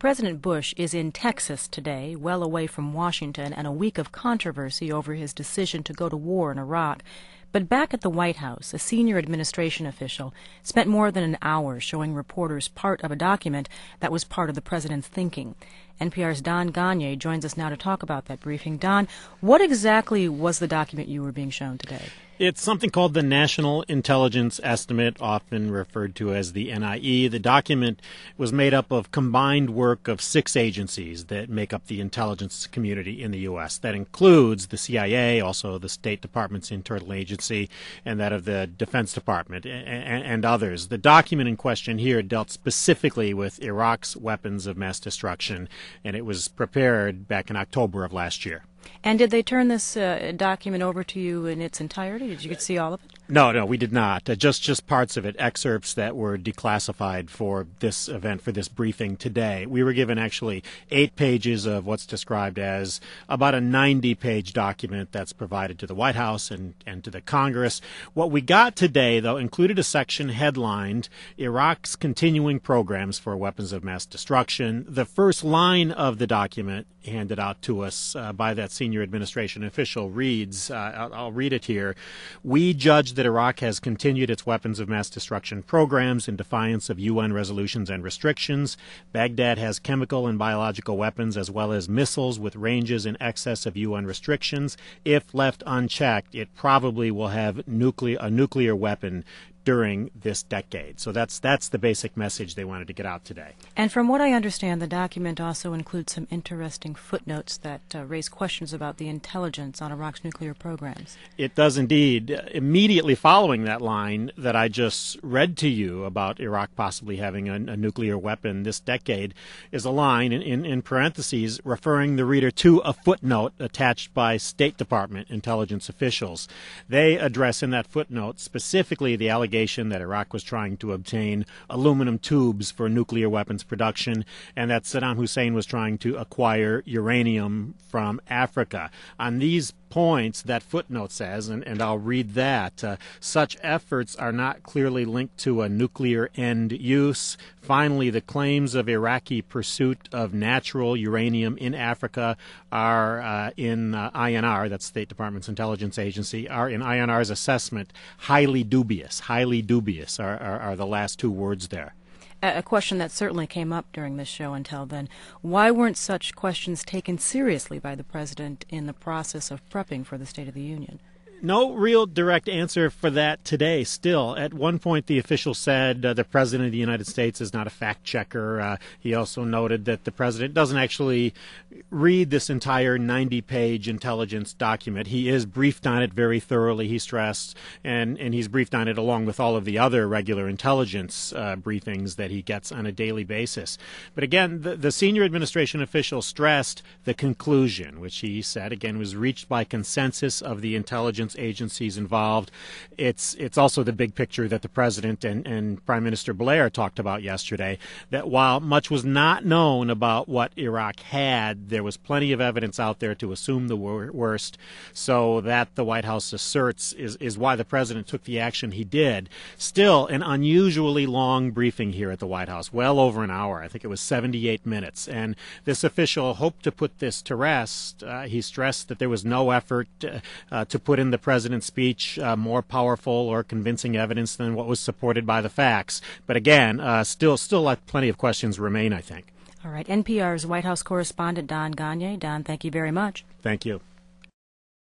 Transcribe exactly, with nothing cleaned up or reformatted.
President Bush is in Texas today, well away from Washington, and a week of controversy over his decision to go to war in Iraq. But back at the White House, a senior administration official spent more than an hour showing reporters part of a document that was part of the president's thinking. N P R's Don Gonyea joins us now to talk about that briefing. Don, what exactly was the document you were being shown today? It's something called the National Intelligence Estimate, often referred to as the N I E. The document was made up of combined work of six agencies that make up the intelligence community in the U S. That includes the C I A, also the State Department's internal agency, and that of the Defense Department, and, and others. The document in question here dealt specifically with Iraq's weapons of mass destruction, and it was prepared back in October of last year. And did they turn this uh, document over to you in its entirety? Did you get to see all of it? No, no, we did not. Uh, just just parts of it, excerpts that were declassified for this event, for this briefing today. We were given actually eight pages of what's described as about a ninety-page document that's provided to the White House and, and to the Congress. What we got today, though, included a section headlined Iraq's Continuing Programs for Weapons of Mass Destruction. The first line of the document handed out to us uh, by that senior administration official reads, uh, I'll, I'll read it here, "We judge that Iraq has continued its weapons of mass destruction programs in defiance of U N resolutions and restrictions. Baghdad has chemical and biological weapons as well as missiles with ranges in excess of U N restrictions. If left unchecked, it probably will have nuclear a nuclear weapon during this decade." So that's that's the basic message they wanted to get out today. And from what I understand, the document also includes some interesting footnotes that uh, raise questions about the intelligence on Iraq's nuclear programs. It does indeed. Immediately following that line that I just read to you about Iraq possibly having a, a nuclear weapon this decade is a line in, in, in parentheses referring the reader to a footnote attached by State Department intelligence officials. They address in that footnote specifically the allegation that Iraq was trying to obtain aluminum tubes for nuclear weapons production, and that Saddam Hussein was trying to acquire uranium from Africa. On these points, that footnote says, and, and I'll read that, uh, such efforts are not clearly linked to a nuclear end use. Finally, the claims of Iraqi pursuit of natural uranium in Africa are uh, in uh, I N R, that's State Department's intelligence agency, are in I N R's assessment highly dubious. Highly dubious are, are, are the last two words there. A question that certainly came up during this show until then. Why weren't such questions taken seriously by the president in the process of prepping for the State of the Union? No real direct answer for that today still. At one point, the official said uh, the President of the United States is not a fact checker. Uh, he also noted that the President doesn't actually read this entire ninety-page intelligence document. He is briefed on it very thoroughly, he stressed, and, and he's briefed on it along with all of the other regular intelligence uh, briefings that he gets on a daily basis. But again, the, the senior administration official stressed the conclusion, which he said, again, was reached by consensus of the intelligence agencies involved. It's it's also the big picture that the President and, and Prime Minister Blair talked about yesterday, that while much was not known about what Iraq had, there was plenty of evidence out there to assume the wor- worst. So that, the White House asserts, is, is why the President took the action he did. Still, an unusually long briefing here at the White House, well over an hour. I think it was seventy-eight minutes. And this official hoped to put this to rest. Uh, he stressed that there was no effort uh, uh, to put in the President's speech uh, more powerful or convincing evidence than what was supported by the facts. But again, uh, still, still plenty of questions remain, I think. All right. N P R's White House correspondent Don Gonyea. Don, thank you very much. Thank you.